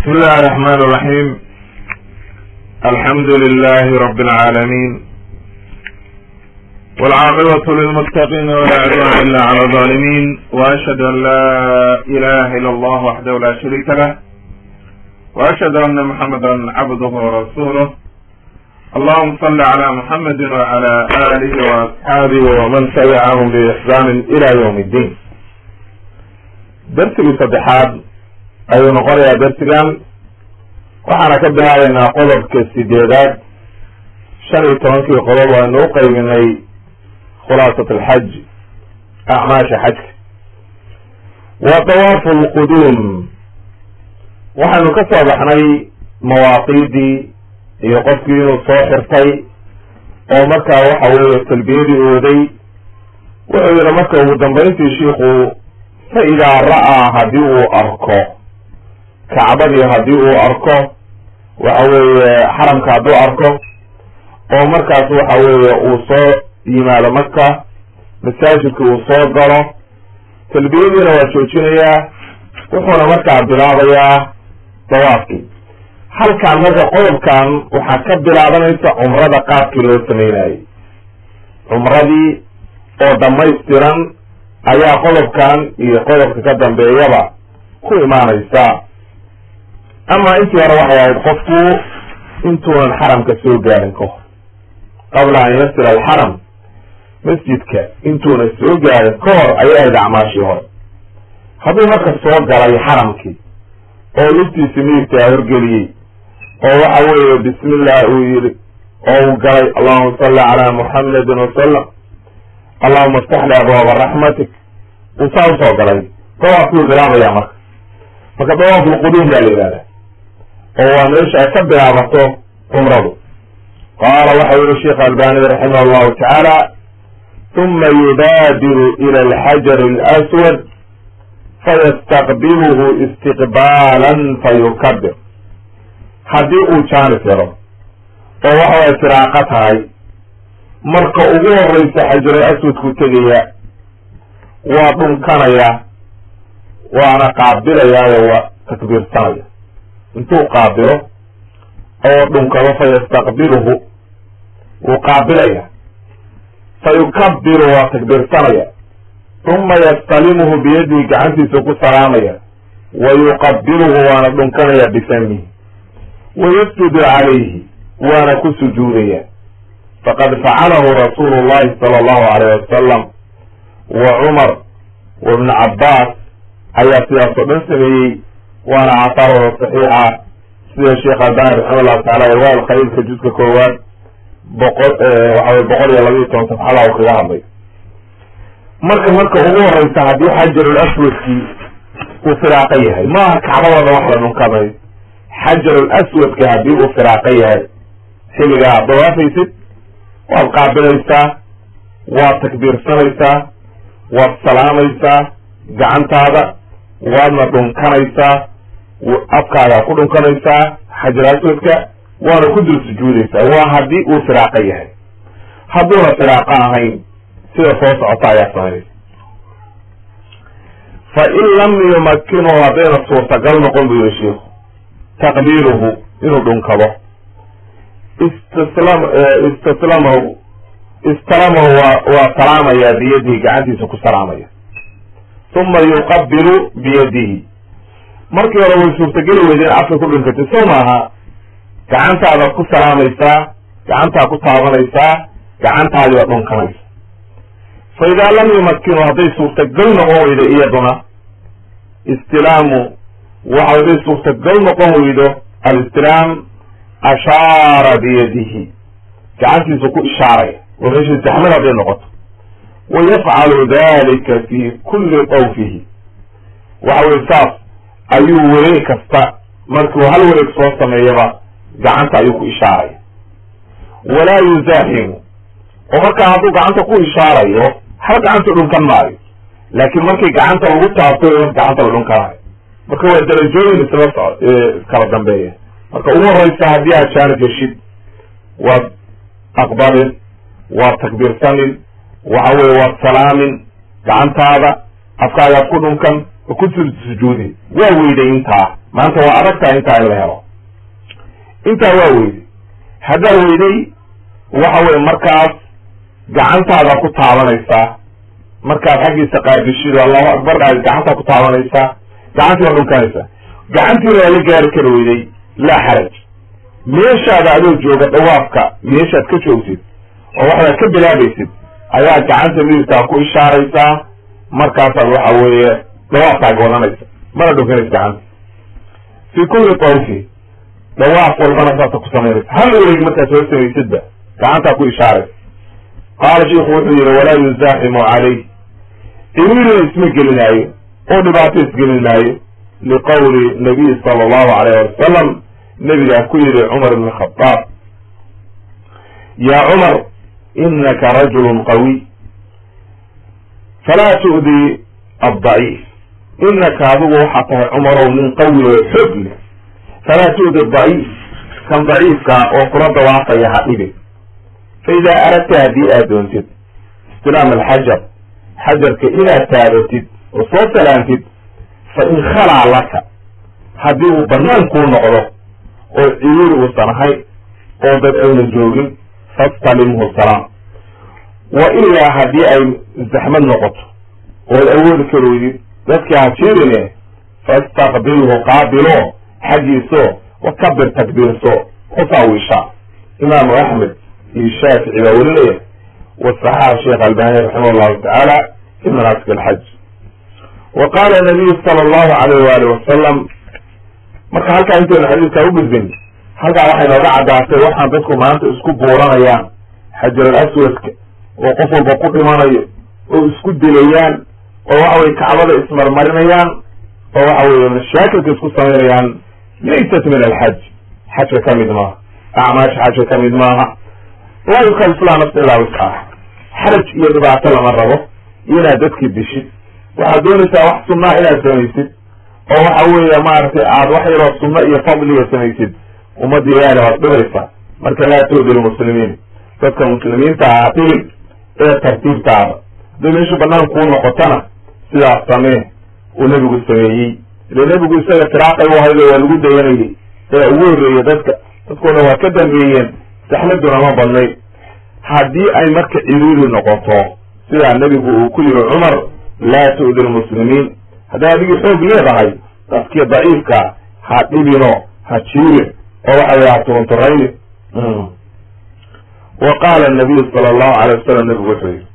بسم الله الرحمن الرحيم. الحمد لله رب العالمين، والعاقبة للمتقين ولا عدوان إلا على الظالمين، وأشهد أن لا إله إلا الله وحده لا شريك له، وأشهد أن محمدا عبده ورسوله. اللهم صل على محمد وعلى آله وأصحابه ومن تبعهم بإحسان إلى يوم الدين. درسي صدحات ayuu noqonayaa darsigan waxaana ka bilaabaynaa qodobka sideedaad 15 qodob waanu u qaybinay khulaasat alxaj acmaasha xajka wa tawaafu alquduum. waxaanu ka soo baxnay mawaaqiidii iyo qofkii inuu soo xirtay oo markaa waxa weeye talbiyadii ooday. wuxuu yidhi marka ugu dambayntii shiikhu fa idaa ra'aa haddii uu arko kacbadii haddii uu arko waxa weeye xaramka hadduu arko oo markaas waxa weeye uu soo yimaado maka masaajidka uu soo galo talbiyadiina waa joojinayaa wuxuuna markaa bilaabayaa dawaafkii. halkaan marka qodobkan waxaa ka bilaabanaysa cumrada qaabkii loo sameynayay. cumradii oo dhamaystiran ayaa qodobkan iyo qodobka ka dambeeyaba ku imaanaysa. ama intii hore waxay ahayd qofku intuunan xaramka soo gaarin ka hor, qabla an yasila alxaram, masjidka intuunan soo gaarin ka hor ayay ahayd acmaashii hore. hadduu marka soo galay xaramkii oo luftiisa midigtaa horgeliyey oo waxa weeye bismillah uu yidhi oo uu galay allahuma salli calaa muxamedin wasalam, allahuma aftax li abwaaba raxmatik, uu saa usoo galay dawaafkuu bilaabaya marka dawaaf lquduum baa la yidhahda oo waa meesha ay ka bilaabato cumradu. qaala waxa yihi sheekh albani raximah allahu tacaala uma yubaadiru ila alxajar alaswad fayastaqbiluhu istiqbaalan fayukabir. haddii uu jaanis yaro oo waxaway firaaqa tahay marka ugu horeysa xajarul aswadku tegaya waa dhunkanaya waana qaabilayaayo waa takbiirsanaya. intuu qaabilo oo dhunkado fayastaqbiluhu wuu qaabilaya, fayukabiru waa takbiirsanaya, uma yastalimuhu biyadihi gacantiisa ku salaamaya, wayuqabiluhu waana dhunkanaya bifamihi, wayasjudu calayhi waana ku sujuudaya. faqad facalahu rasuulu llahi sala allahu alayh wasalam wa cumar wa ibnu cabbaas ayaa sidaas oo dhan sameeyey, waana aahaarooda saxiixa sida sheekh albani raxima allahu tacala irwaa alkhaliilka juska koowaad waxawey 112 safxada u kaga hadlay. marka ugu horeysa haddii xajarul aswadkii uu firaaqa yahay, maaha kacbadooda wax la dhunkamay, xajarul aswadka haddii uu firaaqa yahay xilligaa ad dawaafaysid waad qaabilaysaa, waad takbiirsanaysaa, waad salaamaysaa gacantaada, waadna dhunkanaysaa, afkaadaa ku dhunkanaysaa xajar aswadka, waana ku dul sujuudaysaa. waa haddii uu firaaqa yahay. hadduuna firaaqa ahayn sida soo socota ayaa samaynaysa. fa in lam yumakinuhu haddayna suurtagal noqon buu yihi shiiku taqbiiluhu inuu dhunkado, istalamahu waa salaamayaa biyadihi gacantiisa ku salaamaya, uma yuqabilu biyadihi. markii hore way suurtageli weyda in afka ku dhunkatay soo maaha, gacantaadaad ku salaamaysaa, gacantaa ku taabanaysaa, gacantaadii baad dhunkanaysa. fa idaa lam yumakinu hadday suurtagal noqon weydo iyaduna istilaamu waxa hadday suurtagal noqon weydo alistilaam ashaara biyadihi, gacantiisa ku ishaaraya oo meesha zaxmad hadday noqoto. wayafcalu dalika fi kulli tawfihi, waxa weye saas ayuu wareeg kasta markuu hal wareeg soo sameeyaba gacanta ayuu ku ishaaraya. walaa yuzaaximu, oo markaa hadduu gacanta ku ishaarayo hal gacanta dhunkan maayo, laakiin markay gacanta lagu taabto gacanta la dhunkanayo. marka waa darajooyin iskala dambeeya. marka ugu horeysa haddii aad jaanib heshid waad aqbalin, waad takbiirsanin, waxa weye waad salaamin gacantaada, afkaagaad ku dhunkan ku sujuudi. waa weyday intaa maanta waa adagtahay intaa in la helo. intaa waa weyday, haddaa weyday waxa weye markaas gacantaada ku taabanaysaa, markaad xaggiisa qaabishido allahu akbar dhaad gacantaa ku taabanaysaa, gacantii waa dhunkanaysaa. gacantiina waa la gaari kara weyday, laa xaraj. meeshaada adoo jooga dhawaafka meeshaad ka joogtid oo waxaad ka bilaabaysid ayaa gacanta midigtaa ku ishaaraysaa, markaasaad waxa weeye dhawaafkaaga wadanaysa, mana dhunkanaysa gacanta fi kulli tawfi. dhawaaf walbana saasa ku samaynaysa, hal wareeg markaad soo samaysidba gacantaa ku ishaaraysa. qaala sheiku wuxuu yihi walaa yuzaaximu calayh, iriirina isma gelinaayo oo dhibaato isgelin maayo, liqawli nabiy sala allahu alayh wasalam, nabigaa ku yihi cumar ibn khadaab, yaa cumar inaka rajulun qawiy falaa tu'di addaciif. inaka adigu waxaa tahay cumarow nin qawi oo xoog leh, falaa tu'di daciif, kan daciifka oo kula dawaafaya ha dhibin. faidaa aradta haddii aad doontid istilaam alxajar, xajarka inaad taabatid oo soo salaantid, fa in khalaa laka, haddii uu banaan kuu noqdo oo ciriiri uusan ahay oo dad ayna joogin, fastalimhu salaam. wa ilaa haddii ay zaxmad noqoto ood awoodi karoydid dadkii ha jiirine, fastaqbilhu qaabilo xaggiiso wakabir takbiirso usaawisha. imaamu axmed iyo shaafici baa werinaya, wasaxaxa sheekh albani raximah allahu tacaala fi manaasik alxaj. wa qaala nabiyu sala allahu alayh waali wasalam, marka halkaa intaynu xadiidkaa u gudbin, halkaa waxay nooga caddaatay waxaan dadku maanta isku buuranayaan xajar al aswadka oo qof walba ku dhimanayo oo isku dilayaan oo waxa weye kacbada ismarmarinayaan oo waxa weye mashaakilka isku samaynayaan, laysat min alxaj, xajka ka mid maaha, acmaasha xajka ka mid maaha. laa yukallifu llaha nafsan illaa wuscaha. xaraj iyo dhibaato lama rabo iyo inaad dadkii dishid. waxaad doonaysaa wax sunnaa inaad samaysid oo waxa weeye maaragtay aad wax yaroo sunno iyo fadliga samaysid, ummadda ilaahina waad dhibaysaa. marka laa tu'di lmuslimiin, dadka muslimiinta ha dhibin ee tartiibtaada. hadday meeshu banaan kuu noqotana sidaas samee uu nebigu sameeyey. ile nebigu isaga tiraaqay u haydo waa lagu dayanayay ee ugu horreeyey dadkuna waa ka dambeeyeen, saxmaduna ma badnay. haddii ay marka ciriiri noqoto sidaa nebigu uu ku yihi cumar, laa tu'di lmuslimiin, hadday adigii xoog leedahay dadkii daciifka ha dhibino, ha jiirin oo waxa way ha turunturayni. wa qaala nabiyu sala allahu alay wasalam, nebigu wuxuu yihi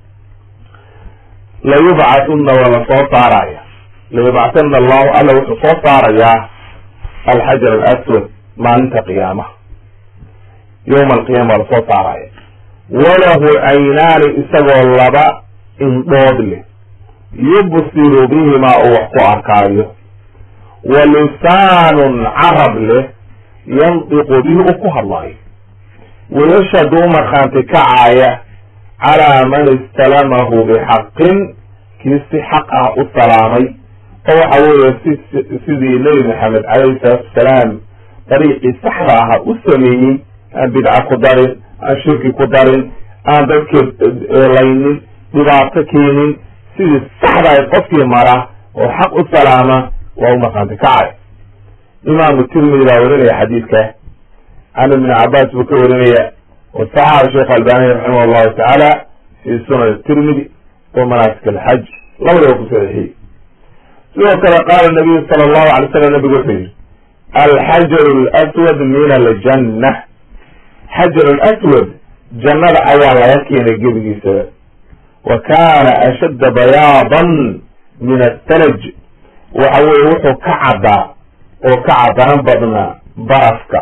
layubcatuna waa la soo saaraya, layubcatana allahu alla wuxuu soo saarayaa alxajar alaswad maalinta qiyaamaha, yowma alqiyama waa lasoo saaraya. walahu caynaani, isagoo laba indhood leh, yubsiru bihimaa uu wax ku arkaayo, wa lisaanun carab leh, yandiqu bihi uu ku hadlaayo, wayashhadu u markhaanti kacaaya calaa man istalamahu bixaqin, kii si xaq ah u salaamay oo waxa weeye sidii nebi maxamed calayhi salaatu wasalaam dariiqii saxda aha u sameeyey, aan bidca ku darin, aan shirki ku darin, aan dadka laynin, dhibaato keenin, sidii saxda ay qofkii mara oo xaq u salaama waa u markhaanti kacay. imaamu tirmidi baa warinaya xadiidka, can ibni cabaas buu ka warinaya, wasaxaxa sheekh albani raximah allahu tacaala fi sunan tirmidi wa manaasik alxaj, labadaba ku saxiixiyey. sidoo kale qaala nabiyu sala allahu alay slam, nabigu wuxuu yihi alxajaru alaswad min aljanna, xajaru alaswad jannada ayaa laga keenay gebigiisaba. wa kaana ashadda bayaadan min athalaj, waxa weye wuxuu ka caddaa oo ka cadaan badnaa barafka,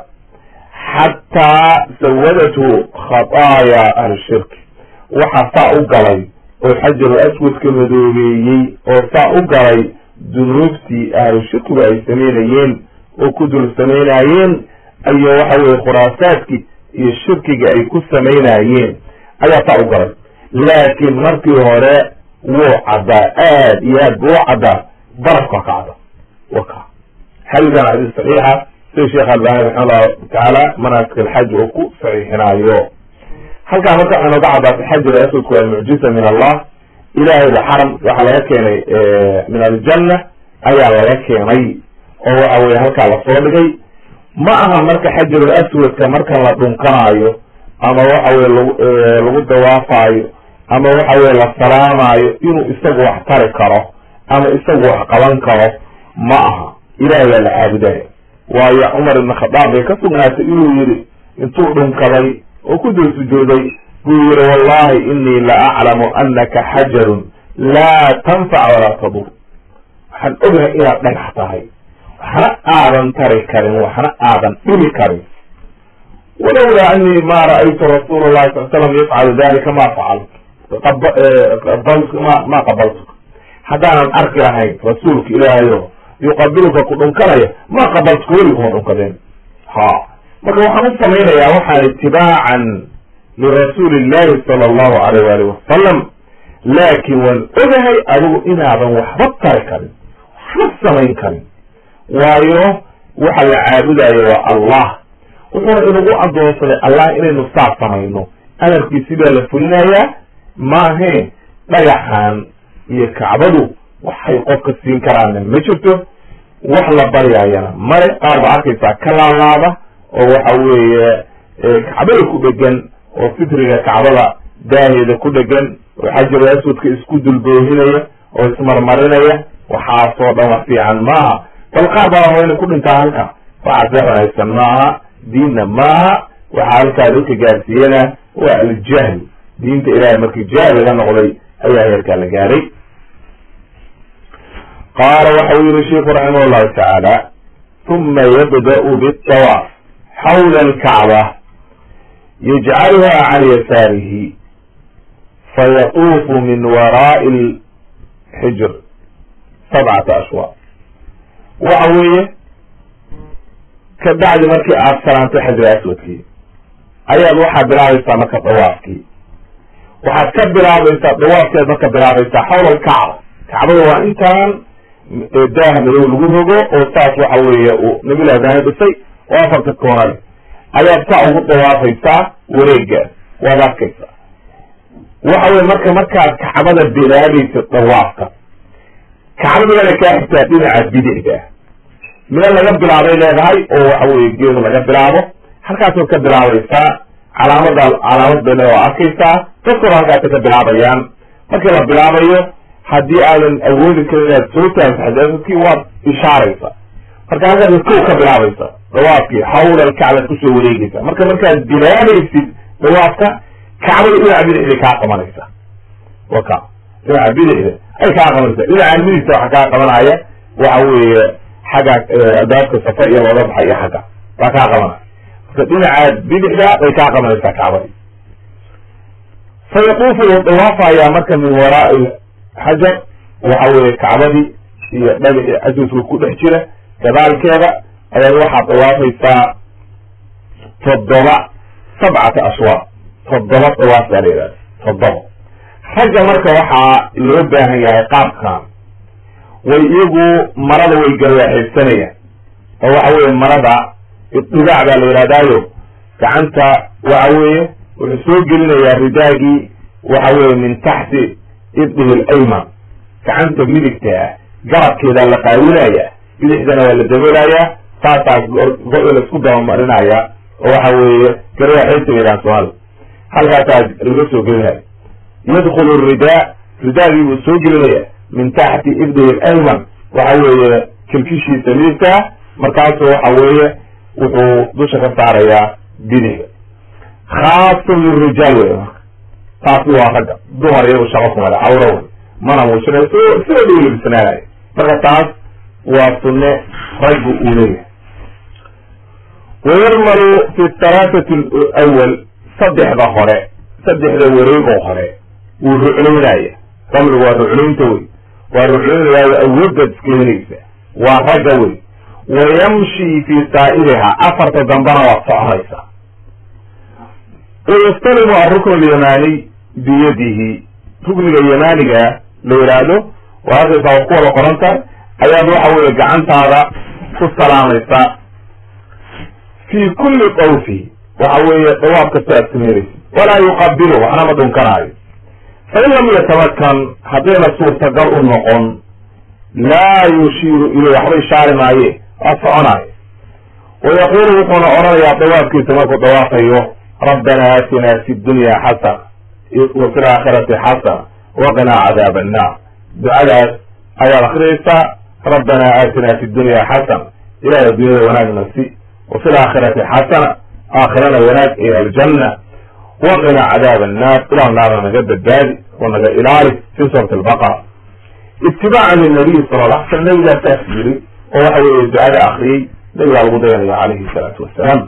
xataa sawadathu khataaya ahlushirki, waxaa saa u galay oo xajaru aswadka madoobeeyey oo saa u galay dunuubtii ahlushirkigu ay samaynayeen oo ku dul samaynayeen, iyo waxa weye khuraasaadkii iyo shirkiga ay ku samaynayeen ayaa saa u galay. laakiin markii hore wuu caddaa, aad iyo aad buu u caddaa, barafka ka cadda. waka xadiikan xadiis saxiixa sida sheekh albani raximahullahu tacaala manaasik alxaj uu ku saxiixinaayo. halkaa marka waxay nooga caddaatay xajar aswadku waa mucjiza min allah, ilahayba xaram waxaa laga keenay min aljanna ayaa laga keenay oo waxa weye halkaa lasoo dhigay. ma aha marka xajarul aswadka markan la dhunkanaayo ama waxa weye lagu dawaafayo ama waxa weye la salaamayo inuu isagu wax tari karo ama isagu wax qaban karo ma aha. ilahay baa la caabudaya. waayo cumar ibn khadaab bay ka sugnaatay inuu yidhi intuu dhunkaday oo ku dul sujuuday buu yihi wallahi inii la aclamu anaka xajarun laa tanfac walaa tadur. waxaan ogahay inaad dhagax tahay, waxna aadan tari karin, waxna aadan dhimi karin. walowlaa anii ma ra'aytu rasuula llahi sal slam yafcalu dalika ma facaltu ma qabaltuka. haddaanan arki lahayn rasuulka ilaahayo yuqabiluka ku dhunkanaya ma qabaltuka weli kuma dhunkadeen. ha marka waxaan u samaynayaa waxaan itibaacan lirasuuli illahi sala allahu alayh waalih wasalam. laakin waan ogahay adigu inaadan waxba tari karin, waxba samayn karin. waayo waxa la caabudayo waa allah. wuxuuna inagu adoonsaday allah inaynu saas samayno. amarkiisi baa la fulinayaa maahe dhagaxan iyo kacbadu waxay qofka siin karaana ma jirto, wax la baryaayana male. qaar ba arkaysaa ka laalaada oo waxa weeye kacbada ku dhegan oo fitriga kacbada daaheeda ku dhegan oo xajarul aswadka isku dulboohinaya oo ismarmarinaya. waxaasoo dhan wax fiican maaha. bal qaar baa waa inay ku dhintaa halka. waxaase wanaagsan maaha, diinna maaha. waxaa halkaa dadka gaarsiiyana waa aljahl. diinta ilahay markii jahli la noqday ayaa heerkaa la gaaray. qaala waxa uu yihi sheiku raximah llahu tacaala uma yabda'u bitawaaf xawla alkacba yajcaluha can yasaarihi fayatuufu min waraa'i lxijr 7 ashwaar. waxa weeye ka bacdi markii aad salaantay xajar aswadkii ayaad waxaad bilaabaysaa marka dawaafkii. waxaad ka bilaabaysaa dawaafkeed marka bilaabaysaa xawla alkacba. kacbada waa intaan daaha madow lagu rogo oo saas waxa weeye uu nabilah ibraahim dhisay oo 4 koonale ayaad ka ugu dawaafaysaa wareegaas. waad arkaysaa waxa weye markaad kacbada bilaabaysa dawaafka, kacbada meela kaa xigtaa dhinaca bidixda meel laga bilaabay leedahay oo waxa weye geedu laga bilaabo. halkaasaad ka bilaabaysaa. calaamad bay le arkaysaa. dadkuna halkaasa ka bilaabayaan. markii la bilaabayo haddii aadan awoodi karin inaad soo taagto xajaasudkii waad ishaaraysa. marka halkaasa kow ka bilaabaysa dawaafkii xawla alkacbaad kusoo wareegaysa. markaad bilaabaysid dawaafka kacbada dhinaca bidixda kaa qabanaysa. waka dhinaca bidixda ay kaa qabanaysa. dhinaca midigta waxa kaa qabanaya waxa weeye xagga albaabka safa iyo looga baxa iyo xagga baa kaa qabanaya. marka dhinaca bidixda bay kaa qabanaysaa kacbadii. fayatuufu wuu dawaafayaa marka min waraa'i xajar waxa weeye kacbadii iyo dhagaxii aswadka ku dhex jira gadaalkeeda ayaad waxaad dawaafaysaa 7 ashwaar. 7 dawaaf baa la yidhahda. 7 ragga marka waxaa loo baahan yahay qaabkan way iyagu marada way garwaaxaysanayaan oo waxa weye marada idibaac baa la yidhahdaayo gacanta waxa weeye wuxuu soo gelinayaa ridaagii waxa weye min taxti ibdihi alayman. gacanta midigta ah garabkeedaa la qaawinaya, bidixdana waa la daboolayaa. saasaas go- laisku dabamarinaya oo waxa weeye garwaaxaynta yidhahan soomaalida. halkaasaa laga soo gelinaya. yadkulu ridaa, ridaagii buu soo gelinaya min taxti ibdihi alayman waxa weeye kilkishiisa midigta. markaasu waxa weeye wuxuu dusha ka saarayaa bidixda. khaasun lirijaal wey. marka taasi waa ragga. dumar iyagu shaqo kumale cawra wey, mana muujinayo sida dhow labisanaanayo. marka taas waa sunne raggu uu leeyahay. wayarmalu fi 3 awal 3 hore 3 wareegoo hore wuu ruclaynaya. ramligu waa ruclaynta wey. waa ruclaynayaayo awooddaad iskeenaysa. waa ragga wey. wayamshi fi saa'iriha 4 dambana waad soconaysaa. wayastalimu arukn alyamani biyadihi. rukniga yamaaniga la yidhaahdo waa arkaysaa waa ku wada qoranta ayaad waxa weye gacantaada ku salaamaysaa fi kulli dawfi. waxa weeye dawaaf kasta aad sameynaysid. walaa yuqabilu waxna ma dhunkanaayo. fain lam yatamakan haddayna suurtagal u noqon laa yushiiru ilay waxba ishaari maaye أصعناي ويقول وحنا أرى يا طواف كي تمك طوافيه ربنا آتنا في الدنيا حسنة وفي الآخرة حسنة وقنا عذاب النار دعاء أي الأخرى ربنا آتنا في الدنيا حسنة إلى الدنيا ونال نفسي وفي الآخرة حسنة آخرنا ونال إلى الجنة وقنا عذاب النار إلى النار نجد الدادي ونجد إلهي في سورة البقرة اتباعا للنبي صلى الله عليه وسلم لا تأثير وهو الدعاء الأخري نبي الغضيان عليه الصلاة والسلام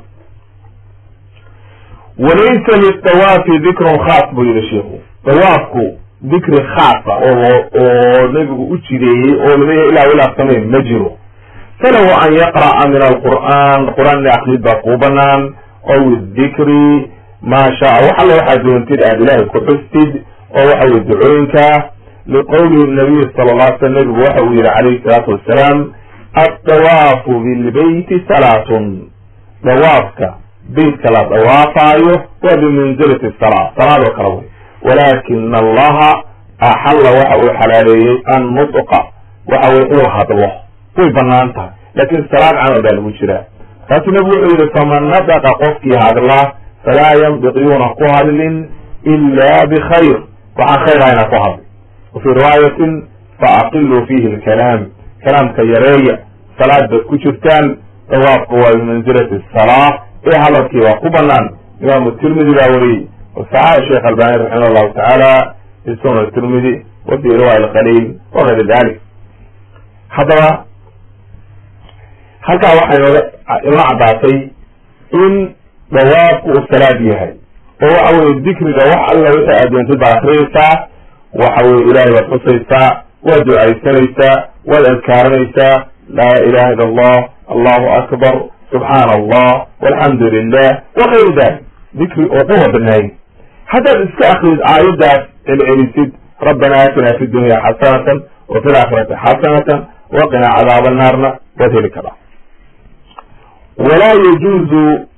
وليس للطواف ذكر خاص بي الشيخ طوافكو ذكر خاصة ونبي أجريه ونبي إلى ولا سمين مجره فلو أن يقرأ من القرآن لأخذ بقوبنا أو الذكر ما شاء وحل واحد ينتد أدلاه كحستد أو أو الدعوينك لقول النبي صلى الله عليه وسلم وحوه عليه الصلاة والسلام الطواف بالبيت صلاة طوافك بيت لا طوافايه وبمنزلة الصلاة صلاة وكروي ولكن الله أحل وحو حلاليه النطق وحو إلها الله كل بنانتها لكن الصلاة عن أبا المجرى فتنبوء فمن نطق قفكي هذا الله فلا ينبغيون قهل إلا بخير وعن خير عين قهل وفي رواية فأقلوا فيه الكلام كلام كيرية صلاة بكتشفتان طواف قوى بمنزلة الصلاة إيه هلوكي وقبلا إمام الترمذي الأولي وسعى الشيخ الباني رحمه الله تعالى في سنة الترمذي وفي رواية الخليل وغير ذلك حضر halkaa waxay ila cadaatay in dawaafku uu salaad yahay oo waxa weeye dikriga wax alla wixii aad doontid baad akhriyaysaa waxa weeye ilaahay baad xusaysaa waad ducaysanaysaa waad adkaaranaysaa laa ilaha illa allah allahu akbar subxaana allah walxamdu lilah wakayru dalik dikri oo quwa banaay haddaad iska akrid aayaddaas celcelisid rabbana aatina fi dunya xasanatan wafi laakhirati xasanatan waqina cadaaba naarna waad heli karaa ولا يجوز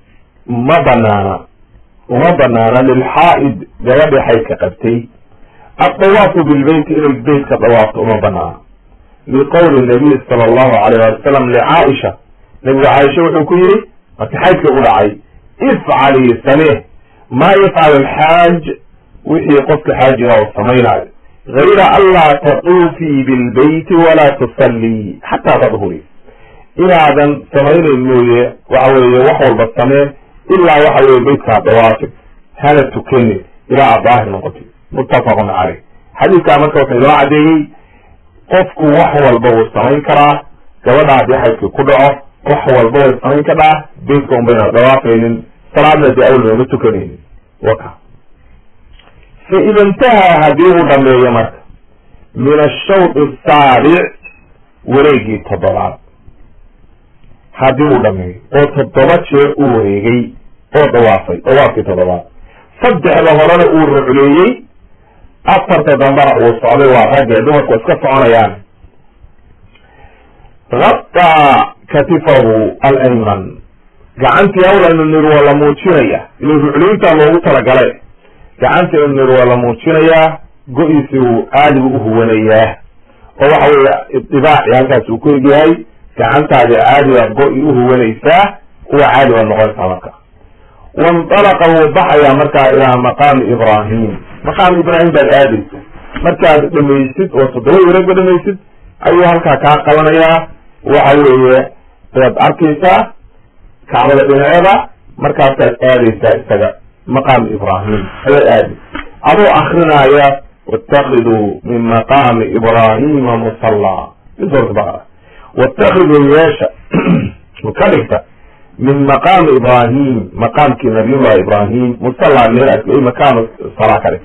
وما بنانا للحائد جواب حيث قبتي الطواف بالبيت إلى البيت كطواف وما بنانا لقول النبي صلى الله عليه وسلم لعائشة نبي عائشة وحكيري وتحيث يقول عاي افعلي سميه ما يفعل الحاج وحي قصد حاجها والصمين غير ألا تطوفي بالبيت ولا تصلي حتى تظهري inaadan samaynayn mooye waxa weeye wax walba samee ilaa waxa weeye beydkaa dawaafid hana tukanin ilaa aad daahir noqotid muttafaqun caleyh xadiidkaa marka wuxuu inoo cadeeyey qofku wax walba wuu samayn karaa gabadha haddii xaydkii ku dhaco wax walba way samayn kadhaa beydka un bayna dawaafaynin salaadna dee awl nooma tukanaynin waka fa ida intahaa haddii uu dhameeyo marka min ashawt asaabic wareegii toddobaad haddii uu dhameeyo oo 7 jeer uu wareegay oo dawaafkii toddobaad 3 horena uu rucleeyey 4 dambana uu socday waa ragga dumarku iska soconayaan غطى كتفه الأيمن gacantii awlan nir waa la muujinaya inuu rucleynta loogu talagalay gacantii nir waa la muujinaya go-iisi uu aadigu u huwanayaa oo waxa weeye itibaaci halkaas uu ku egyahay gacantaadi caadiga go-i u huwanaysaa kuwa caadi waa noqonaysaa marka wandalaqa wuu baxayaa markaa ilaa maqaami ibrahim baad aadaysa markaad dhamaysid oo 7 wareegba dhamaysid ayuu halkaa kaa qabanayaa waxa weeye waad arkaysaa kacbada dhinaceeda markaasaad aadaysaa isaga maqaami ibrahim ayaad aadi adoo akrinaya watakiduu min maqaami ibrahima musallaa min suurat baqara واتخذوا ياشا وكذلك من مقام إبراهيم مقام نبي الله إبراهيم مصلى ليلة أي مكان الصلاة كذلك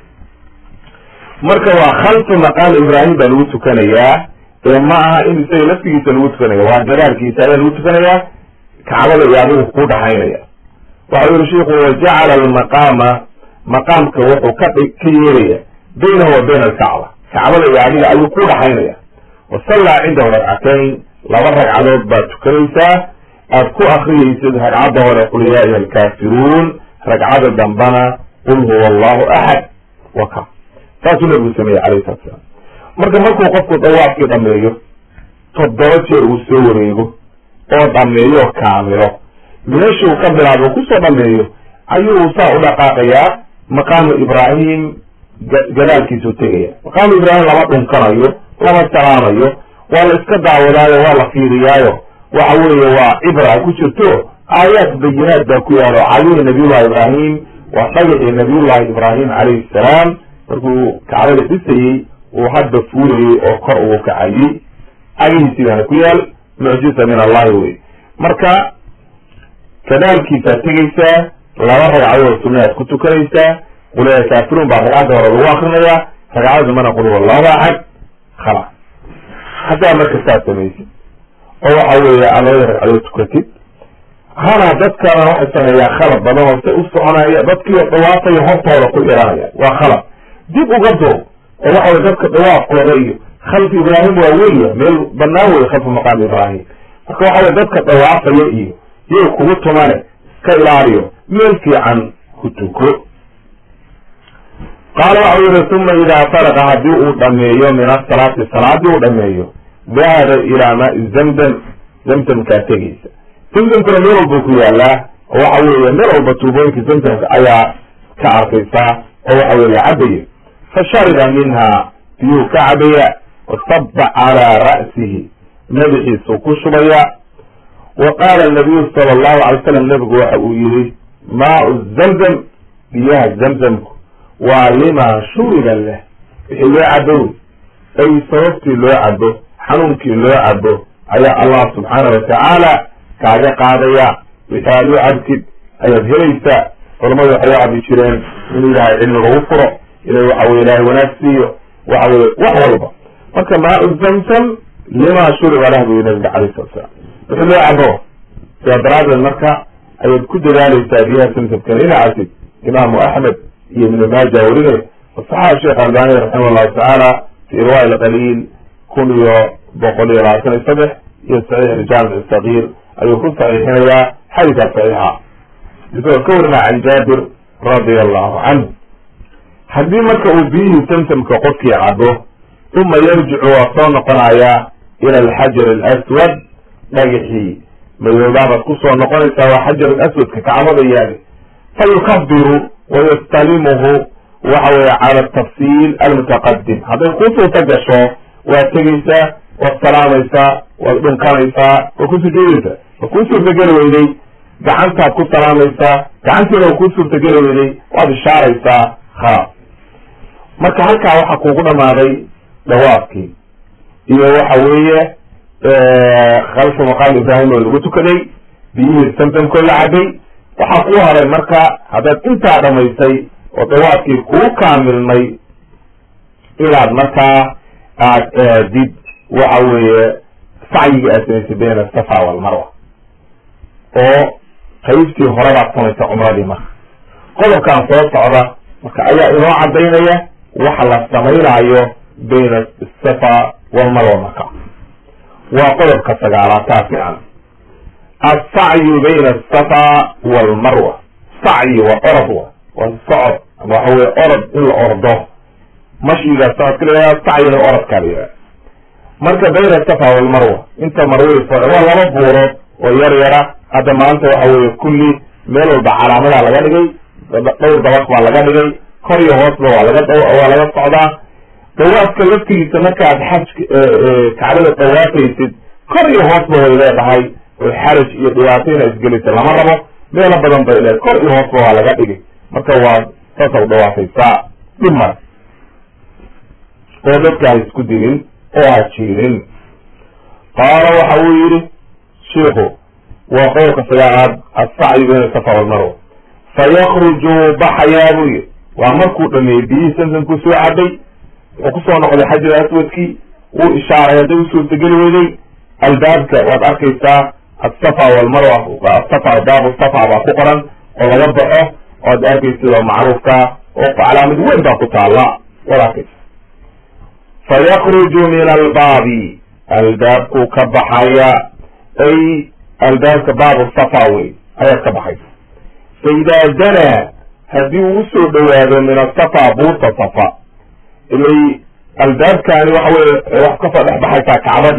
مركوا خلف مقام إبراهيم بلوت كان إياه إما إن سيلفي تلوت كان إياه وجلال كي سيلوت كان إياه كعبل يعبوه قود حين إياه وعلى الشيخ وجعل المقام مقام كوحو كيريا بينه وبين الكعبة كعبل يعبوه أي قود حين إياه وصلى عنده ركعتين لبرك على باتكريسة أبكو أخريسة ركعته ويقول يا أيها الكافرون ركعته دنبنا قل هو الله أحد وكا فاتوا النبي سميه عليه الصلاة والسلام مركا وقفكو طواف كده ميجو تضرت يرسو وريجو oo dhameeyo kaamilo meeshuu ka bilaabo kusoo dhameeyo ayuu saa u dhaqaaqayaa maqaamu ibraahim gadaalkiisuu tegaya. maqaamu ibraahim lama dhunkanayo, lama salaamayo, waa la iska daawadaayo, waa la fiiriyaayo, waxa weeye waa cibra ku jirto aayaad bayinaad baa ku yaalo calayhi nabiyullahi ibraahim. waa dhagixii nabiyullahi ibraahim calayhi salaam markuu kacbada dhisayey uu hadda fuurayey oo kor ugu kacayey, cagihiisii baana ku yaal, mucjiza min allahi wey. marka kadaalkiisaa tegaysaa, laba ragcadood sunnaad ku tukanaysaa, qul yaa kaafiruun baa ragcadda hore lagu akrinayaa, ragcada mana qul huwallahu axad, khalas. haddaa marka saad samaysid oo waxa weeye aad labada ragcadood tukatid, hana dadkana waxay sameeyaa khalad badan oo se u soconaya, dadkiioo dhawaafaya hortooda ku iranaya, waa khalad. dib uga doo oo waxa weye dadka dhawaafkooda iyo khalfi ibraahim waa weya meel banaan wey khalfu maqaam ibraahim. marka waxa weye dadka dhawaafaya iyo yay kugu tumane iska ilaaliyo, meel fiican ku tuko. qaala waxau yihi uma idaa faraqa haddii uu dhameeyo min asalaati salaadii uu dhameeyo, dahaba ilaa maai zamzam, zamzamkaa tegaysa. zamzamkana meel walba ku yaalaa oo waxa weeye meel walba tuubooyinka zamzamka ayaa ka arkaysaa oo waxa weeye cabaya. fashariba minha biyuu ka cabaya, wasaba calaa ra'sihi madaxiisuu ku shubaya. wa qaala nabiyu sala allahu alay slam nabigu waxa uu yihi maau zamzam, biyaha zamzamku waa limaa shuriba leh, wixii loo cabo ay sababtii loo cabo, xanuunkii loo cabo ayaa allah subxaana watacaala kaaga qaadaya. wixii aad u cabtid ayaad helaysaa. culamadu waxay u cabi jireen inuu ilaahay cilmi lagu furo, inay waxa weye ilaahay wanaag siiyo, waxa weye wax walba. marka maau zamzam limaa shuriba lah buu nabiga calayhi salatu salaam, wixii loo cabo. sidaa daraadeed marka ayaad ku dadaalaysaa biyaha zamzamkana ina cabtid. imaamu axmed iyo ibnu maaja werinay, wasaxaxa sheekh albani raximah llahu tacaala fi irwaa ilqaliil 1123 iyo saxiix aljaamic sagiir ayuu ku saxiixinayaa xadiikaa saxiixa isagoo ka warina can jaabir radia allahu canhu. haddii marka uu biyihii samsamka qofkii cabo, uma yarjicu waa soo noqonayaa ila alxajar alaswad, dhagixii madoobaabad kusoo noqonaysaa, waa xajar alaswadka kacbada yaali. fayukabiru wayastalimuhu waxa weye cala tafsiil almutaqadim. hadday ku suurta gasho waad tegaysaa, waad salaamaysaa, waad dhunkanaysaa, waad ku sujuudaysaa. wa kuu suurtageli weyday gacantaad ku salaamaysaa, gacantiina wa kuu suurtageli weyday waad ishaaraysaa, khalaas. marka halkaa waxaa kuugu dhamaaday dhawaafkii iyo waxa weeye khalfa maqaam ibraahim oo lagu tukaday, biyihii samsamkoo la cabay. waxaa kuu haray marka haddaad intaa dhamaysay oo dawaafkii kuu kaamilmay, inaad markaa aad aadid waxa weeye sacyigii aad samaysay bayna asafa walmarwa, oo qaybtii horebaad samaysa cumradii. marka qodobkaan soo socda marka ayaa inoo cadaynaya waxa la samaynaayo bayna asafa walmarwa. marka waa qodobka 9aad taa fiican. الsacyu bayna asafa walmarwa, sacyi waa orod, waa socod ama waxa weye orod in la ordo, mashiga socodka la yihahda, sacyina orodkaa la yihahda. marka bayna asafa walmarwa inta marwey waa laba buurood oo yar yara. hadda maanta waxa weye kulli meel walba calaamadaa laga dhigay, dhowr dabaq baa laga dhigay, kor iyo hoosba waa laga socdaa. dawaafka laftigiisa markaad xaj kacbada dawaafaysid, kor iyo hoosba way leedahay, oo xaraj iyo dhibaatayna isgelisa lama rabo. meelo badan bay leed, kor iyo hoosba waa laga dhigay. marka waa saasa u dhawaafaysaa dhib mara, oo dadka ha isku dilin oo ha jiirin. qaala waxa uu yihi shiiku waa qowlka 9aad, assacyu bayna asafa walmarwa. fayakruju baxayaa buu yihi, waa markuu dhameeyey biyihii samsamkuu soo cabay, wuxuu kusoo noqday xajar aswadkii, wuu ishaaray hadday u suurtageli weyday. albaabka waad arkaysaa asafa walmarwa, asafa baabu safa baa ku qoran oo laga baxo, oad arkaysid oo macruufka oo calaamad weyn baa ku taala, waad arkaysa. fayakruju min albaabi, albaabkuu ka baxaya, ay albaabka baabu safa wey ayaad ka baxaysa. faidaa danaa, haddii uu usoo dhawaado min asafa buurta safa, ilay albaabkaani waxa weye wax kasoo dhex baxaysaa kacbadii.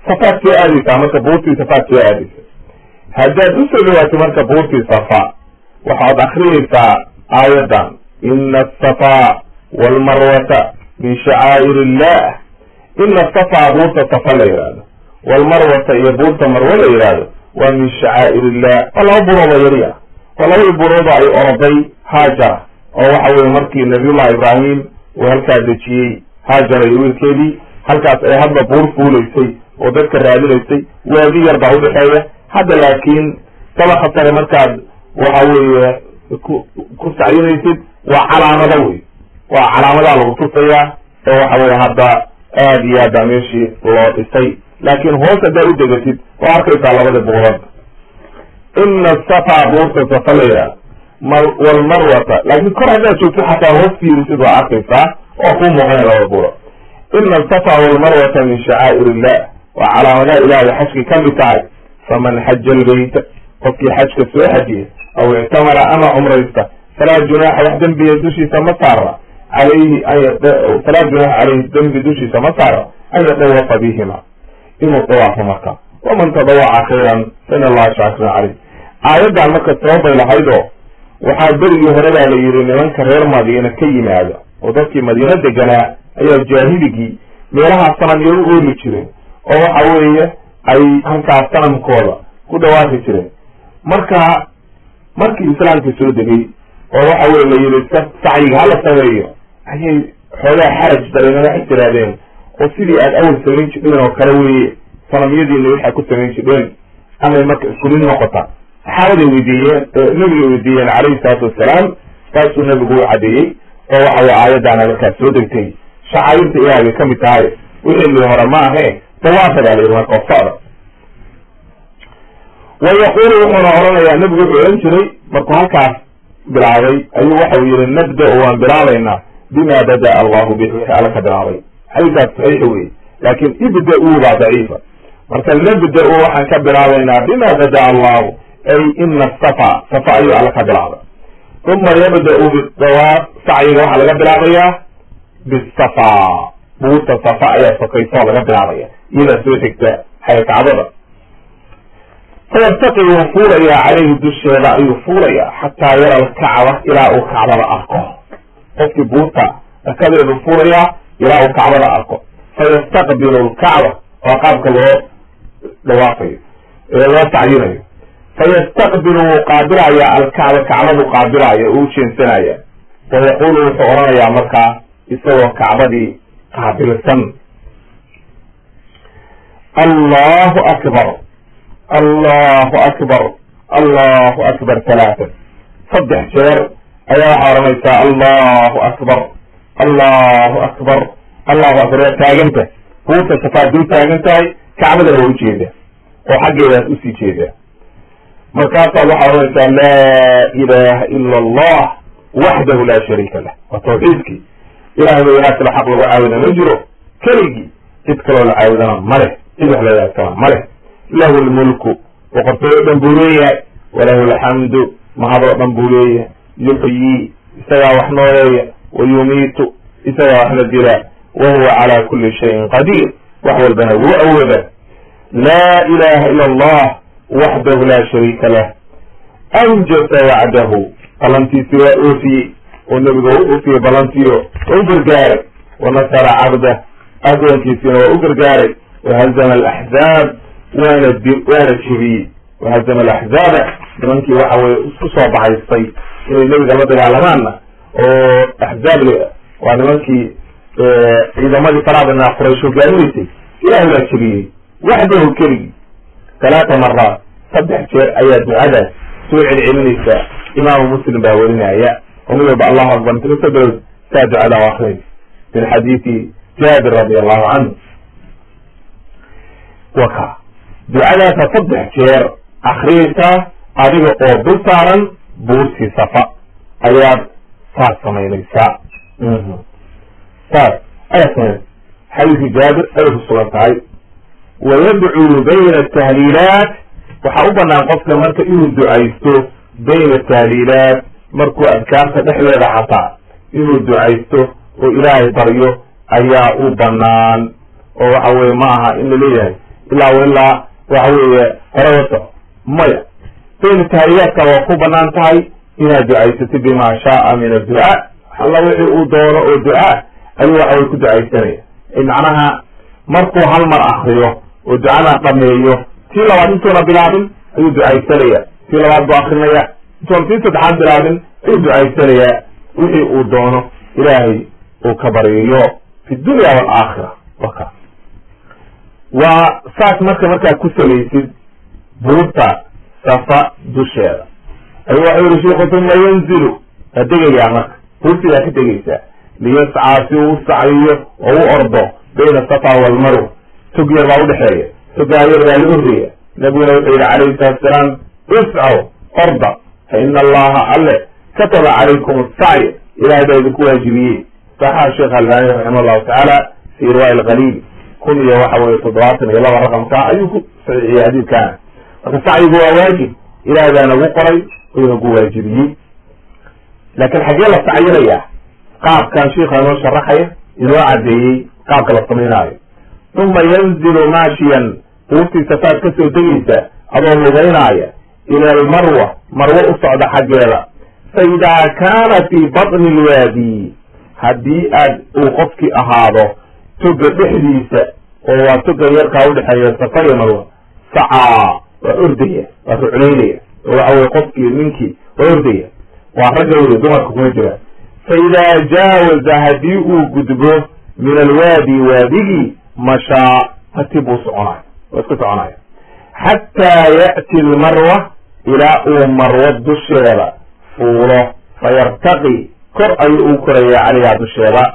safaad soo aadaysaa marka buurtii safaad soo aadaysa. haddaad usoo dhawaato marka buurtii safa waxaad akrinaysaa aayadan ina asafaa walmarwata min shacaa'ir illah. ina asafaa buurta safa la yihahdo, walmarwata iyo buurta marwe la yihahdo waa min shacaa'ir illah. waa laba burooda yari ah, waa labadii burooda ay oroday haajara oo waxa weye markii nabiyullahi ibraahim uu halkaa dejiyey haajara iyo wiilkeedii, halkaas ay hadda buur fuulaysay oo dadka raadinaysay, waadi yar baa udhexeeya. hadda laakiin dabaqa sare markaad waxa weeye ku sacyinaysid waa calaamada wey, waa calaamadaa lagu tusayaa oo waxa weye hadda aad iyo aad baa meeshii loo dhisay. laakiin hoos haddaa u degatid waa arkaysaa labada buurood. ina asafa buurta safa la yihahdo walmarwata, laakiin kor haddaad joogto xataa hoos fiirisid waa arkaysaa oo kuu muuqanaya labada buurood. ina asafa walmarwata min shacaa'ir illah, waa calaamadaha ilaahay xajkii ka mid tahay. faman xaja albayta, qofkii xajka soo xajiya aw ictamara ama cumraysta falaa junaaxa wax dembiya dushiisa ma saara alayhi falaa junaaxa caleyhi dembi dushiisa ma saara an yatawafa bihima, inuu dawaafo marka. waman tadawaca khayran fain allaha shaakirun caleyh. aayaddan marka sababay lahaydoo waxaa berigii hore baa la yidhi nimanka reer madiina ka yimaada oo dadkii madiina deganaa ayaa jaahiligii meelahaa sanamyo u ooli jireen oo waxa weeye ay halkaas sanamkooda ku dhawaaqi jireen. markii islaamka soo degay oo waxa weye la yidhi sacyiga hala sameeyo ayay xoogaa xaraj dareemeen waxay tirahdeen oo sidii aad awal samayn jirdheen oo kale weeye sanamyadiina waxay ku samayn jirdheen amay marka iskulin noqota. saxaabaday weydiiyeen, nabiga weydiiyeen calayhi salaatu wassalaam, saasuu nabigu u cadeeyey oo waxa weye aayaddaana markaas soo degtay. shacaa'irta ilaahay bay ka mid tahay, wixii li hore ma ahe dawaafa baa la yidhi marka oo socda. wayaqulu wuxuuna oranayaa nabigu wuxuu ohan jiray markuu halkaas bilaabay ayuu waxau yihi nabda-u waan bilaabaynaa bima bada allahu bih, wixii alla ka bilaabay. xadiiskaas saxiixa weye, laakin ibda-u baa daciifa. marka nabda-u waxaan ka bilaabaynaa bima bada allahu, ay ina safa safa ayuu alla ka bilaabay. uma yabda-u bidawaaf, sacyiga waxaa laga bilaabayaa bisafa, buurta safa ayaa sokaysoo laga bilaabaya, iyadaa soo xigta xaykacdada. fayartaqi wuu fuulayaa caleyhi dusheeda ayuu fuulayaa xataa yara alkacba ilaa uu kacbada arko. qofkii buurta rakadeedu fuulayaa ilaa uu kacbada arko. fayastaqbilu lkacba, waa qaabka loo dhawaafayo ee loo sacyinayo. fayastaqbilu wuu qaabilaya alkacba, kacbadu qaabilaya oo u jeensanaya. wayaqulu wuxuu oranayaa markaa isagoo kacbadii qaabilsan allahu akbar allahu akbar allahu akbar talaatan. 3 jeer ayaa waxaa oranaysaa allahu akbar allahu akbar allahu akbar. waa taaganta buurta safaad dul taagan tahay, kacbadana waa ujeeda oo xaggeedaas usii jeeda. markaasaad waxaa oranaysaa laa ilaha ila allah waxdahu laa shariika lah. waa tawxiidkii ilahay ba ilaah kale xaq lagu caawida ma jiro, keligii cid kaloo la caawidana maleh, cid wax ladaagtana maleh. lahu lmulku, boqortooy o dhan buu leeyahay, walahu alxamdu, mahadoo dhan buu leeyahay. yuxyii, isagaa wax nooleeya, wayumiitu, isagaa waxna dila, wahuwa calaa kuli shayin qadiir, wax walbana wuu awooda. laa ilaha ila allah waxdahu laa shariika lah. anjasa wacdahu, ballantiisi waa oofiyey oo nabiga waa u oofiyey ballantiio waa u gargaaray. wanasara cabdah, adoonkiisina waa u gargaaray. wahazama alaxzaab, waana jebiyey. wahazama alaxzaaba, nimankii waxa weye isku soo bahaystay inay nabiga la dagaalamaanna oo axzaab waa nimankii ciidamadii faraabana quraysh hogaamineysay, ilahay baa jebiyey waxdahu keligii. 3 maraat, 3 jeer ayaa ducadaas soo celcelinaysa. imaamu muslim baa werinaya oo mid walba allahu akbar inta kasoo bilowd saa ducada u akrinaysa min xadiisi jaabir radi allahu canhu. waka ducadaasa 3 jeer akriyaysaa adiga oo dul saaran buurtii safa ayaad saas samaynaysaa. saas ayaad samaynaysa. xadiiskii jaabir ayay ku sugan tahay. wayadcuu bayna tahliilaat, waxaa u banaan qofka marka inuu ducaysto bayna tahliilaat, markuu adkaarta dhexdeeda xataa inuu ducaysto oo ilaahay baryo ayaa u banaan. oo waxa weye ma aha in laleeyahay ilaa ilaa waxa weeye horaba soco maya bayna tahriyaadka waa ku banaan tahay inaad ducaysatid bima shaaa min adducaa alla wixii uu doono oo ducaa ayuu waxa way ku ducaysanaya macnaha markuu hal mar akriyo oo ducada dhameeyo tii labaad intuuna bilaabin ayuu ducaysanaya tii labaad buu akrinaya intuuna tii saddexaad bilaabin ayuu ducaysanayaa wixii uu doono ilaahay uu ka baryayo fi dunya waalaakhira waka waa saas markaad ku samaysid buurta safa dusheeda ayuu waxau yihi shiku uma yanzilu waa degayaa marka buurtidaa ka degaysaa liyascaa si uu u sacyiyo oo u ordo bayna safa walmarwa tog yar baa udhexeeya togaa yar baa la ordaya nabiguna wuxuu yihi calayhi salatu salaam iscaw orda fa ina allaha alle kataba calaykum asacya ilahay baa idinku waajibiyey saxaxa sheekh albani raximah allahu tacaala fi riwaaya alqaliil kun iyo waxa weye 72 raqamka ayuu ku saxiixiyey xadiidkaana marka sacyigu waa waajib ilahay baa nagu qoray oo nagu waajibiyey laakiin xaggee la sacyinayaa qaabkan sheikha inoo sharaxaya inoo cadeeyey qaabka la samaynaayo uma yanzilu maashiyan buurtii safaad ka soo degaysa adoo lugaynaaya ila almarwa marwo u socda xaggeeda fa idaa kaana fii batni lwaadi haddii uu qofkii ahaado toga dhexdiisa oo waa toga yarkaa udhexeeya safa iyo marwa sacaa waa ordaya waa ruclaynaya oo waxa weye qofkii ninkii waa ordaya waa ragga weli dumarka kuma jiraan fa idaa jaawaza haddii uu gudbo min alwaadi waadigii mashaa hati buu soconaya waa iska soconaya xataa ya'ti almarwa ilaa uu marwo dusheeda fuulo fayartaqi kor ayuu uu koraya calayhaa dusheeda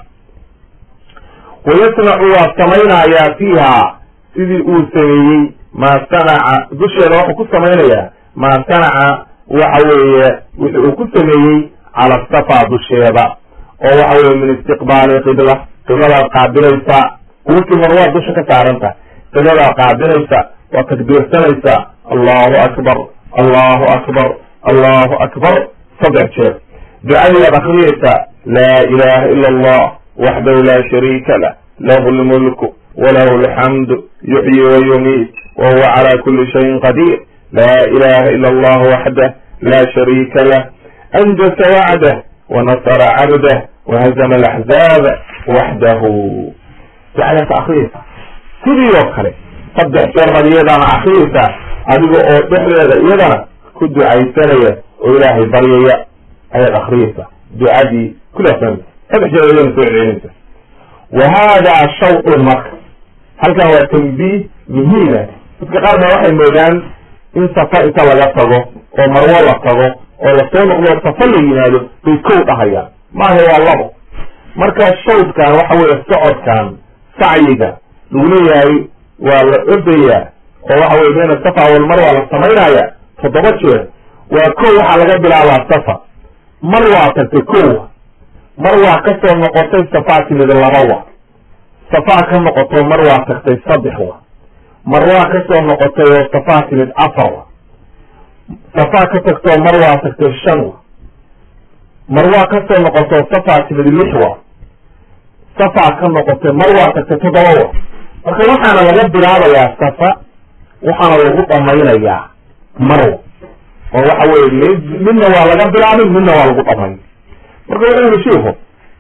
wayasnacu waa samaynayaa fiiha sidii uu sameeyey maa sanaca dusheeda wuxuu ku samaynayaa maa sanaca waxa weeye wixi uu ku sameeyey cala safa dusheeda oo waxa weye min istiqbaali qibla qibladaad qaabilaysa buurtii marwaad dusha ka saaranta qibladaad qaabilaysa waa takbiirsanaysa allahu akbar allahu akbar allahu akbar 3 jeer ducadiiaad akriyaysa laa ilaha ila allah waxdahu laa shariika lah lahu lmulku walahu alxamdu yuxyi wayumiit wahuwa cala kuli shayin qadiir laa ilaha ila allah waxdah laa shariika lah anjasa wacdah wanasara cabdah wahazama alaxzaaba waxdahu ducadaas akriyaysa sidii oo kale 3 jeer bad iyadaana akriyaysa adiga oo dhexdeeda iyadana ku ducaysanaya oo ilaahay baryaya ayaad akriyaysa ducadii kulasan 3 jeer iyadana soo celinaysa wa haadaa shawcun marka halkan waa tanbiih muhiima dadka qaar baa waxay moodaan in safa inta laga tago oo marwo la tago oo lasoo noqdo safa la yimaado bay kow dhahayaan maaha waa labo marka shawdkan waxa weeye socodkan sacyiga lagu leeyahay waa la ordayaa oo waxa weye bayna safa walmarwa la samaynaya 7 jeer waa kow waxaa laga bilaabaa safa mar waa tagtay kowa mar waa ka soo noqotay safaa timid 2 wa safaa ka noqoto mar waa tagtay 3 wa mar waa ka soo noqotay oo safaa timid 4 wa safaa ka tagtoo mar waa tagtay 5 wa mar waa ka soo noqoto safaa timid 6 wa safaa ka noqotay mar waa tagtay 7 wa marka waxaana laga bilaabayaa safa waxaana lagu dhamaynayaa marwa oo waxa weye midna waa laga bilaabin midna waa lagu dhamay marka wuxuu yihi shiiku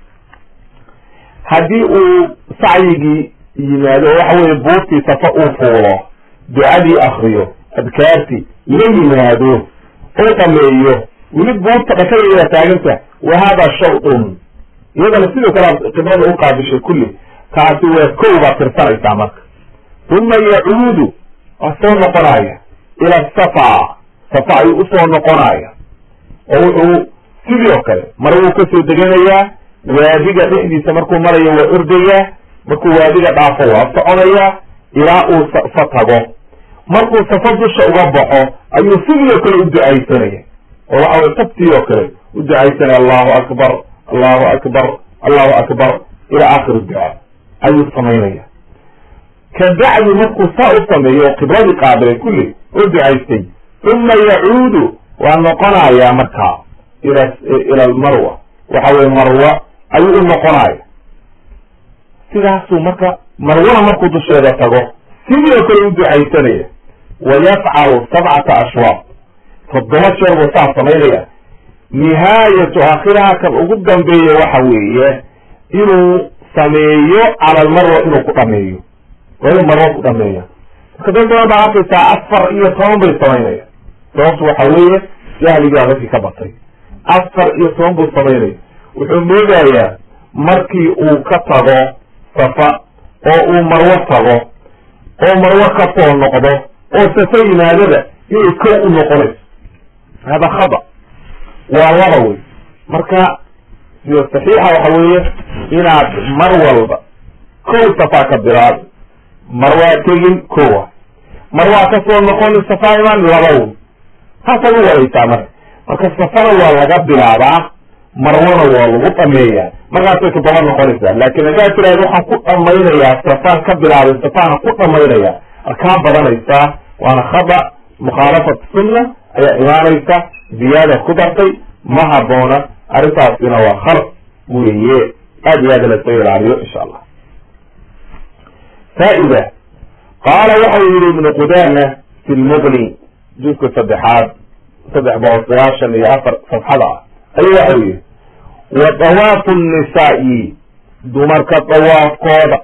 haddii uu sacyigii yimaado oo waxa weye buurtii safa uu fuulo ducadii akriyo adkaartii la yimaado oo dhameeyo weli buurta dhakadeeda taaganta wa haadaa shawdun iyadana sidoo kale qiblada u qaabishay kulli taasi waa kow baad tirsanaysaa marka uma yacuudu waa soo noqonaya ila safa safa ayuu usoo noqonaya oo wuxuu sidii oo kale mar wuu kasoo deganayaa waadiga dhexdiisa markuu marayo waa ordayaa markuu waadiga dhaafo waa soconaya ilaa uu safa tago markuu safa dusha uga baxo ayuu sidii oo kale u ducaysanaya oo waxa way sabtii oo kale u ducaysanaya allahu akbar allahu akbar allahu akbar ila aakhir ducaa ayuu samaynaya kabacdi markuu saa u sameeyo oo qibladii qaabilay kulli oo ducaystay uma yacuudu waa noqonayaa markaa ila almarwa waxa weye marwa ayuu u noqonaya sidaasuu marka marwana markuu dusheeda tago sidoo kale u ducaysanaya wayafcalu 7 ashwaaq 7 jeer buu saa samaynaya nihaayatu aakhiraha kan ugu dambeeya waxa weeye inuu sameeyo cala almarwa inuu ku dhameeyo waa inuu marwo ku dhameeya marka dad badan baa arkaysaa 4 iyo 10 bay samaynaya sababtu waxa weeye jahligaa dadkii ka batay 4 iyo 10 buu samaynaya wuxuu moodayaa markii uu ka tago safa oo uu marwo tago oo marwo ka soo noqdo oo safa yimaadada inay kow u noqonayso hada khada waa laba wey marka sida saxiixa waxa weeye inaad mar walba kow safa ka bilaab marwaa tegin kowa marwaa ka soo noqon safa imaan laba wey hasa u waraysaa marka safana waa laga bilaabaa marwana waa lagu dhameeyaa markaasay todoba noqonaysaa laakiin haddaad tiraahdo waxaan ku dhamaynayaa safaan ka bilaabay safaana ku dhamaynayaa arkaa badanaysaa waana khada mukhaalafat sunna ayaa imaanaysa ziyaada ku dartay ma haboona arrintaasina waa khalq weeye aad iyo aad lasoo ilaaliyo insha allah faa'ida qaala waxau yihi ibnu qudama fi lmuqni juska 3 394 safxada ah ayuu waxau yihi wa dawaafu nnisaa'i dumarka dawaafkooda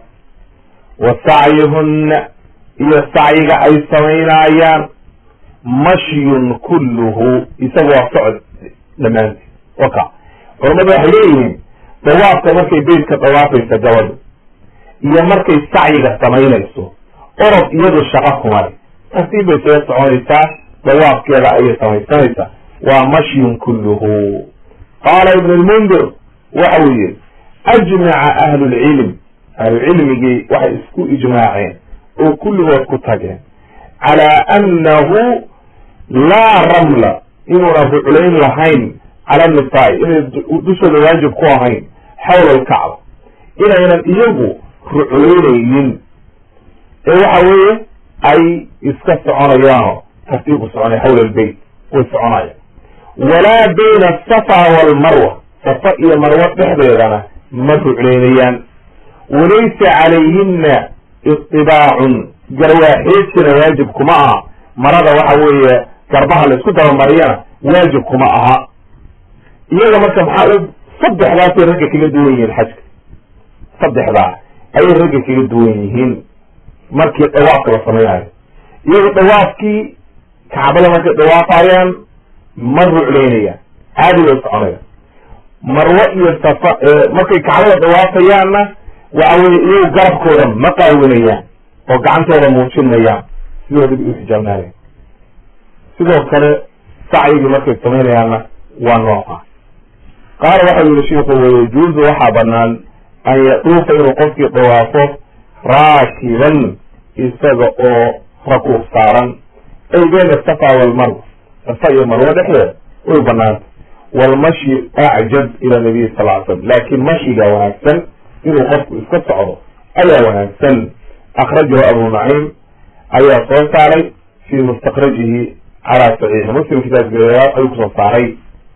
wa sacyihunna iyo sacyiga ay samaynayaan mashyun kulluhu isaga waa socod dhammaanti waka culamadu waxay leeyihiin dawaafka markay beytka dawaafaysa gabadhu iyo markay sacyiga samaynayso orod iyadu shaqo kumale tartiib bay saga soconaysaa dawaafkeeda ayay samaysanaysaa waa mashyun kulluhu qaala ibn lmundir waxa uu yihi ajmaca ahlulcilm ahlucilmigii waxay isku ijmaaceen oo kulligood ku tageen calaa annahu laa ramla inuunan ruculayn lahayn cala nisaai inay dushooda waajib ku ahayn xawla alkacba inaynan iyagu ruculaynaynin ee waxa weeye ay iska soconayaano tartiibu soconaya xawla albeyt way soconayaan walaa bayna asafa waalmarwa safa iyo marwo dhexdeedana ma ruclaynayaan walaysa calayhina iطibaacun garwaaxeedkina waajib kuma aha marada waxa weeye garbaha la isku dabamariyana waajib kuma aha iyaga marka maxaa u 3daasay ragga kaga duwan yihiin xajka 3daa ayay ragga kaga duwan yihiin markii dawaafka la samaynayo iyaga dawaafkii kacbada markay dawaafayaan ma ruclaynayaan caadi way soconayaan marwo iyo safa markay kacbada dawaafayaanna waxa weye iyagu garabkooda ma qaawinayaan oo gacantooda muujinayaan sidooda u xijaabnaayeen sidoo kale sacyigii markay samaynayaanna waa nooca qaala waxau yihi shiiku wayajuuzu waxaa banaan an yaduufa inuu qofkii dawaafo raakiban isaga oo rakuub saaran ay bayna asafa waalmarwa safa iyo marwo dhexdeeda way banaanta waalmashyi acjab ila nabiy sal ly slam laakin mashyiga wanaagsan inuu qofku iska socdo ayaa wanaagsan akrajahu abu naciim ayaa soo saaray fi mustakrajihi calaa saxiixi muslim kitaabkiisa ayuu kusoo saaray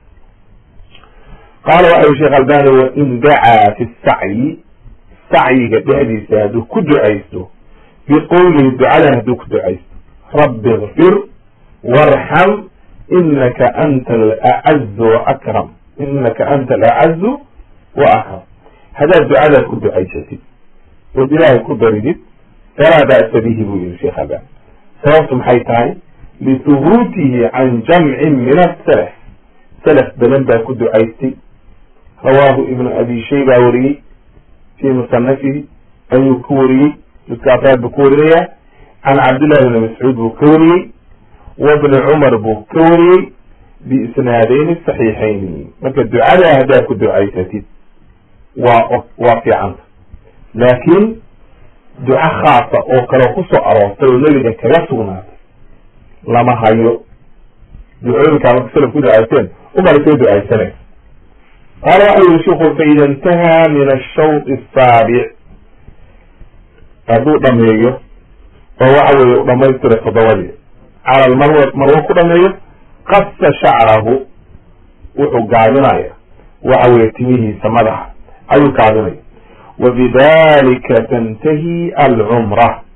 qaala waxa ui sheekh albani wain dacaa fi sacyi sacyiga dhexdiisa hadduu ku ducaysto biqowlihi ducadan hadduu ku ducaysto rabbi ikfir warxam inaka anta alacazu waakram inaka anta alacazu wa akram haddaad ducadaad ku ducaysatid ood ilaahay ku baridid falaa ba'sa bihi buu yihi sheekh albani sababtu maxay tahay lisubuutihi can jamcin min asalaf salaf badan baa ku ducaystay rawaahu ibnu abi shayba wariyey fii musanafihi ayuu ka wariyey judka afraad buu ka warinaya can cabdillahi bni mascuud buu ka wariyey wabni cumar buu ka wariyey biisnaadeyni saxiixayni marka ducadaa haddaad ku ducaysatid waa fiicanta laakiin duco khaasa oo kale kusoo aroortay oo nebiga kaga sugnaatay lama hayo ducooyinkaa marka salaf ku ducaysteen umala soo ducaysanay qaala waxa yihi shiku faida intahaa min ashawط الsaabic hadduu dhameeyo oo waxa weeye u dhamaystira 7 cala marwo ku dhameeyo qasa shacrahu wuxuu gaabinaya waxa weye timihiisa madaxa ayuu gaabinaya wabidalika tantahi alcumra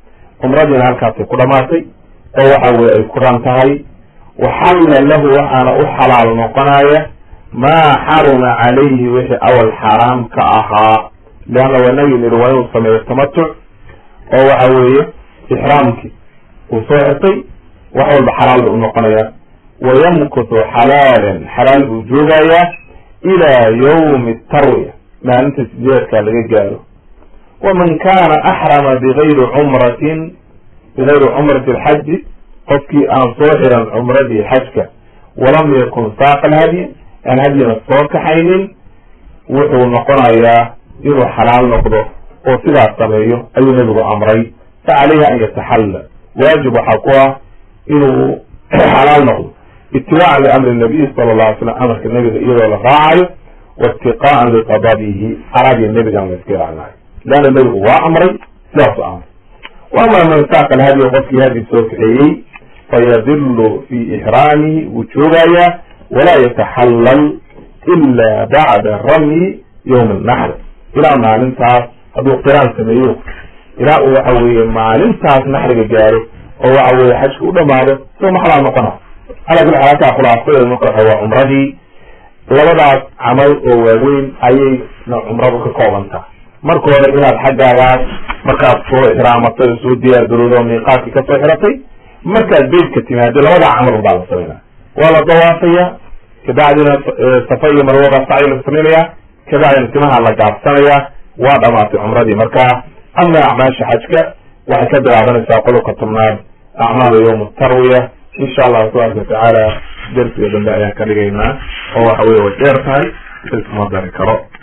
cumradiina halkaasay ku dhamaatay oo waxa weye ay ku ran tahay waxalla lahu waxaana u xalaal noqonaya maa xaruma calayhi wixii awal xaaraam ka ahaa leanna wanagi niri waa inuu sameeyo tamatuc oo waxa weeye ixraamkii uu soo xirtay wax walba xalaal buu unoqonaya wayamkutu xalaalan xalaal buu joogayaa ilaa yawmi tarwiya maalinta sideedkaa laga gaaro waman kana axrama bigayri cumrati alxaji qofkii aan soo xiran cumradii xajka walam yakun saaqa alhadyi aan hadyina soo kaxaynin wuxuu noqonayaa inuu xalaal noqdo oo sidaas sameeyo ayuu nebigu amray fa calayhi an yataxalla waajib waxaa ku ah inuu xalaal noqdo itibaacan liamri nabiy sala la alay slam amarka nebiga iyadoo la raacayo waitiqaa'an liqadabihi aradii nebigan la iska ilaalinayo leanna nebigu waa amray sidaasu amray waama man saaqa alhadyi qofkii hadyi soo kaxeeyey fayadilu fi ixraamihi wuu joogayaa walaa yataxallal ila bacda ramyi yawma annaxr ilaa maalintaas hadduu qiraan sameeyo ilaa uu waxa weeye maalintaas naxriga gaaro oo waxa weye xajka u dhamaado soo maxalaal noqona ala kuli xaalaka khulaasadeeda marka waxa waa cumradii labadaas camal oo waaweyn ayayna cumradu ka koobantaa marka hore inaad xaggaagaas markaad soo ixraamatay oo soo diyaar garoodo miiqaadkii kasoo xiratay markaad beydka timaado labadaa camal ubaa la sameynaa waa la dawaafaya kabacdina safa iyo marwada sacyi la sameynaya kabacdina timaha la gaabsanaya waa dhamaatay cumradii marka ama acmaasha xajka waxay ka bilaabanaysaa qodobka tobnaad acmaal yawm tarwiya insha allahu tabaraka watacaala darsiga dambe ayaan ka dhigaynaa oo waxa weye way dheer tahay ma dari karo